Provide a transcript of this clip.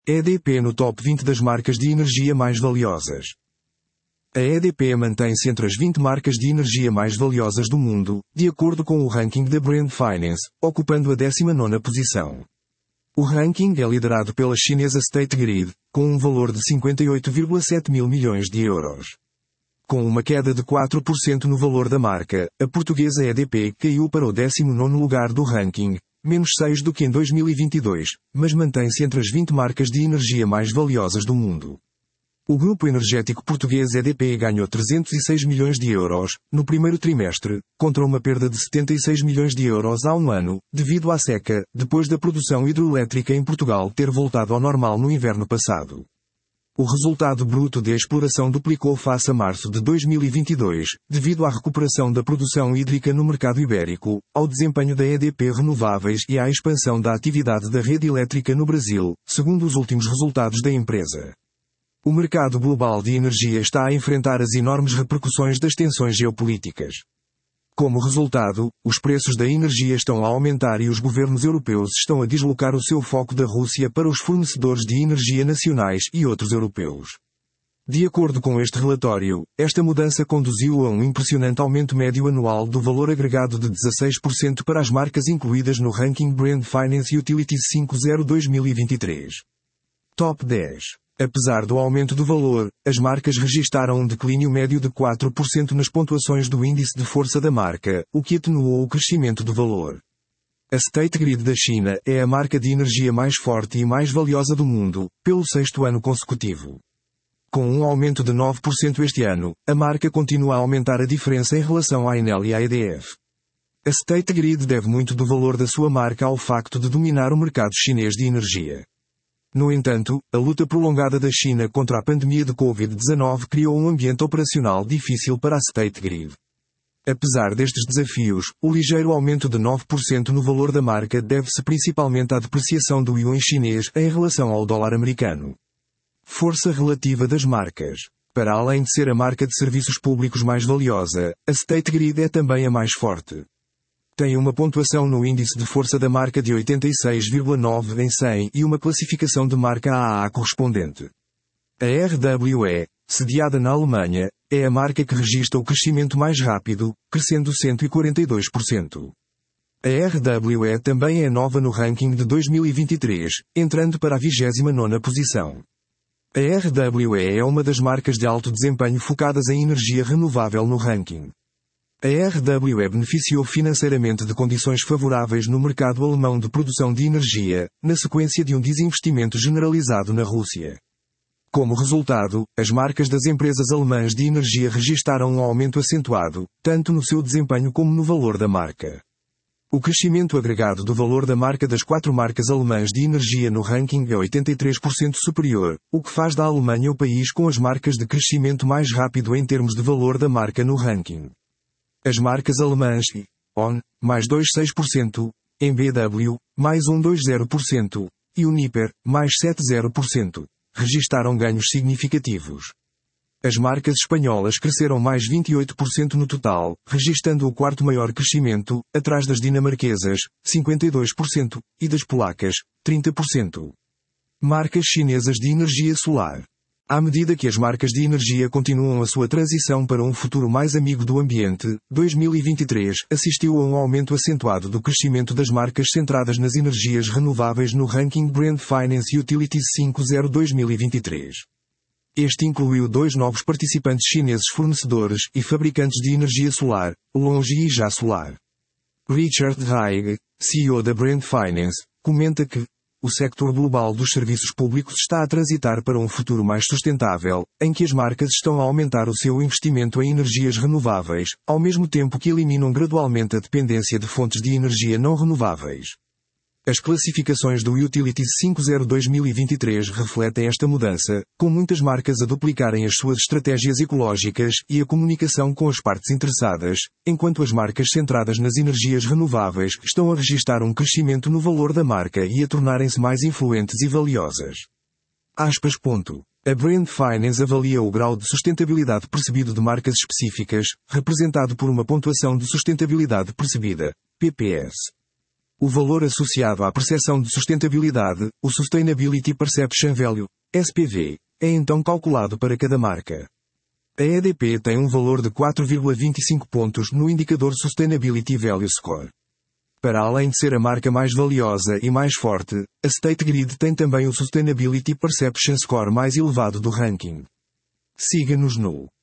EDP no top 20 das marcas de energia mais valiosas. A EDP mantém-se entre as 20 marcas de energia mais valiosas do mundo, de acordo com o ranking da Brand Finance, ocupando a 19ª posição. O ranking é liderado pela chinesa State Grid, com um valor de 58,7 mil milhões de euros. Com uma queda de 4% no valor da marca, a portuguesa EDP caiu para o 19º lugar do ranking, menos 6 do que em 2022, mas mantém-se entre as 20 marcas de energia mais valiosas do mundo. O grupo energético português EDP ganhou 306 milhões de euros, no primeiro trimestre, contra uma perda de 76 milhões de euros há um ano, devido à seca, depois da produção hidroelétrica em Portugal ter voltado ao normal no inverno passado. O resultado bruto de exploração duplicou face a março de 2022, devido à recuperação da produção hídrica no mercado ibérico, ao desempenho da EDP Renováveis e à expansão da atividade da rede elétrica no Brasil, segundo os últimos resultados da empresa. O mercado global de energia está a enfrentar as enormes repercussões das tensões geopolíticas. Como resultado, os preços da energia estão a aumentar e os governos europeus estão a deslocar o seu foco da Rússia para os fornecedores de energia nacionais e outros europeus. De acordo com este relatório, esta mudança conduziu a um impressionante aumento médio anual do valor agregado de 16% para as marcas incluídas no ranking Brand Finance Utilities 50 2023. Top 10. Apesar do aumento do valor, as marcas registaram um declínio médio de 4% nas pontuações do índice de força da marca, o que atenuou o crescimento do valor. A State Grid da China é a marca de energia mais forte e mais valiosa do mundo, pelo 6º ano consecutivo. Com um aumento de 9% este ano, a marca continua a aumentar a diferença em relação à Enel e à EDF. A State Grid deve muito do valor da sua marca ao facto de dominar o mercado chinês de energia. No entanto, a luta prolongada da China contra a pandemia de Covid-19 criou um ambiente operacional difícil para a State Grid. Apesar destes desafios, o ligeiro aumento de 9% no valor da marca deve-se principalmente à depreciação do yuan chinês em relação ao dólar americano. Força relativa das marcas. Para além de ser a marca de serviços públicos mais valiosa, a State Grid é também a mais forte. Tem uma pontuação no índice de força da marca de 86,9 em 100 e uma classificação de marca AAA correspondente. A RWE, sediada na Alemanha, é a marca que registra o crescimento mais rápido, crescendo 142%. A RWE também é nova no ranking de 2023, entrando para a 29ª posição. A RWE é uma das marcas de alto desempenho focadas em energia renovável no ranking. A RWE beneficiou financeiramente de condições favoráveis no mercado alemão de produção de energia, na sequência de um desinvestimento generalizado na Rússia. Como resultado, as marcas das empresas alemãs de energia registaram um aumento acentuado, tanto no seu desempenho como no valor da marca. O crescimento agregado do valor da marca das 4 marcas alemãs de energia no ranking é 83% superior, o que faz da Alemanha o país com as marcas de crescimento mais rápido em termos de valor da marca no ranking. As marcas alemãs ON, mais 2,6%, MBW, mais 1,20% e Uniper, mais 7,0%, registaram ganhos significativos. As marcas espanholas cresceram mais 28% no total, registando o quarto maior crescimento, atrás das dinamarquesas, 52%, e das polacas, 30%. Marcas chinesas de energia solar. À medida que as marcas de energia continuam a sua transição para um futuro mais amigo do ambiente, 2023 assistiu a um aumento acentuado do crescimento das marcas centradas nas energias renováveis no ranking Brand Finance Utilities 50 2023. Este incluiu 2 novos participantes chineses fornecedores e fabricantes de energia solar, LONGi e Já Solar. Richard Haig, CEO da Brand Finance, comenta que o sector global dos serviços públicos está a transitar para um futuro mais sustentável, em que as marcas estão a aumentar o seu investimento em energias renováveis, ao mesmo tempo que eliminam gradualmente a dependência de fontes de energia não renováveis. As classificações do Utilities 50 2023 refletem esta mudança, com muitas marcas a duplicarem as suas estratégias ecológicas e a comunicação com as partes interessadas, enquanto as marcas centradas nas energias renováveis estão a registrar um crescimento no valor da marca e a tornarem-se mais influentes e valiosas. A Brand Finance avalia o grau de sustentabilidade percebido de marcas específicas, representado por uma pontuação de sustentabilidade percebida, PPS. O valor associado à percepção de sustentabilidade, o Sustainability Perception Value, SPV, é então calculado para cada marca. A EDP tem um valor de 4,25 pontos no indicador Sustainability Value Score. Para além de ser a marca mais valiosa e mais forte, a State Grid tem também o Sustainability Perception Score mais elevado do ranking. Siga-nos no